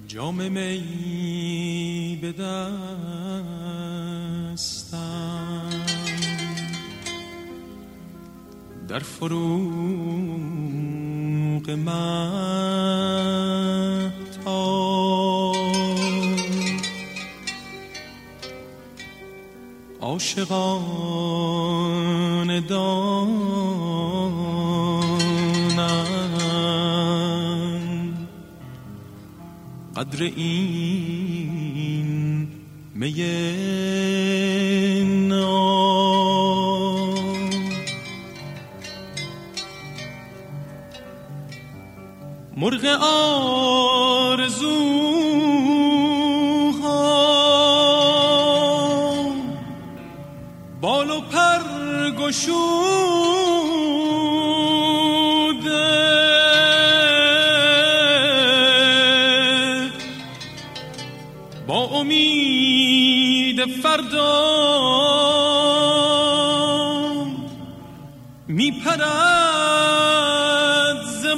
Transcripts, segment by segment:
جام می به دستم، در فروغ مهتاب عاشقانه دانم قدر این می ناب. مرغ آرزوها بال و پر گشوده، با امید فردا میپرد ز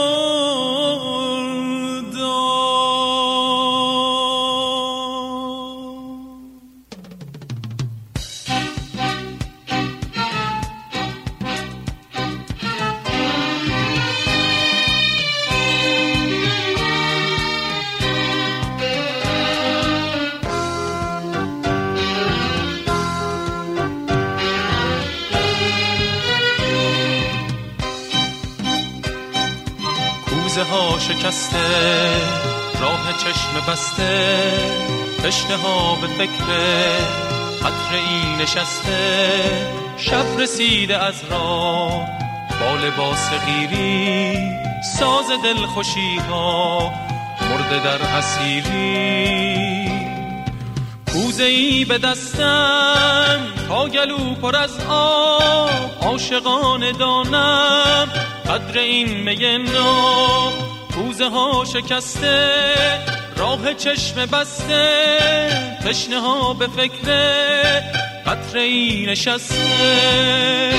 کوزه ها شکسته، راه چشم بسته، تشنه ها به فکر قطره ای نشسته. شب رسیده از راه با لباس غیری، ساز دلخوشی ها مرده در اسیری. کوزه ای به دستم تا گلو پر از آب، عاشقانه دانم قدر این می ناب. کوزه ها شکسته، راه چشم بسته، تشنه ها به فکر قطره ای نشسته.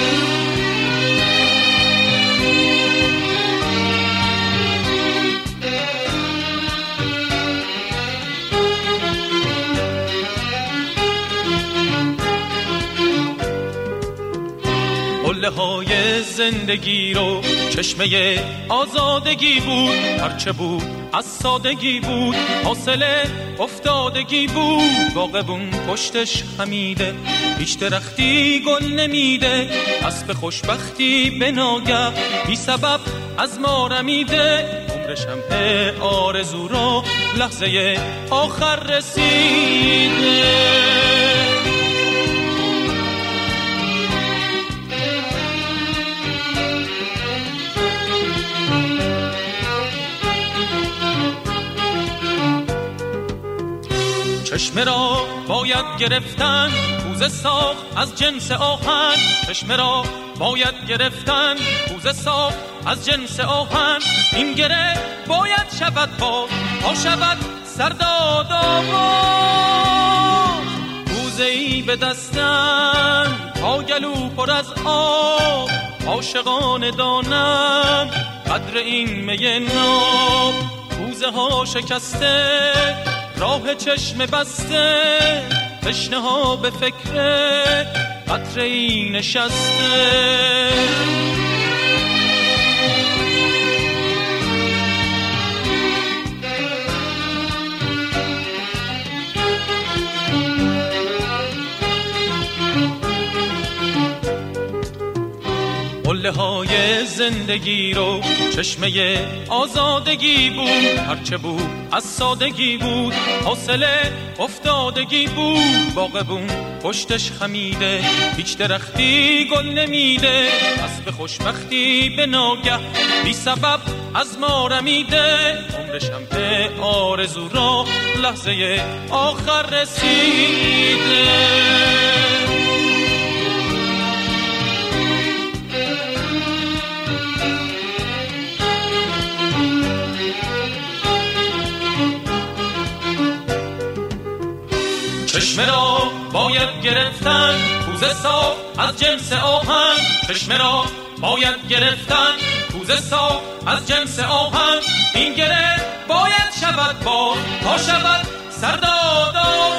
قله های زندگی رو چشمه آزادگی بود، هرچه بود از سادگی بود، حاصل افتادگی بود. باغبون پشتش خمیده، هیچ درختی گل نمیده، اسب خوشبختی به ناگه بی سبب از ما رمیده. عمر شمع آرزو را لحظه آخر رسیده. چشمه را باید گرفتن، کوزه ساخت از جنس آهن. چشمه را باید گرفتن، کوزه ساخت از جنس آهن. این گره باید شود باز تا شود سرداد آواز. کوزه ای به دستم تا گلو پر از آب، عاشقانه دانم قدر این می ناب. کوزه ها شکسته، راه چشم بسته، تشنه ها به فکر قطره ای نشسته. قله های زندگی رو چشمه آزادگی بود، هرچه بود از سادگی بود، حاصل افتادگی بود. باغبون پشتش خمیده، هیچ درختی گل نمیده، اسب خوشبختی به ناگه بی سبب از ما رمیده. عمر شمع آرزو را لحظه آخر رسیده. چشمه را باید گرفتن، کوزه ساخت از جنس آهن. چشمه را باید گرفتن، کوزه ساخت از جنس آهن. این گره باید شود باز شود سرداد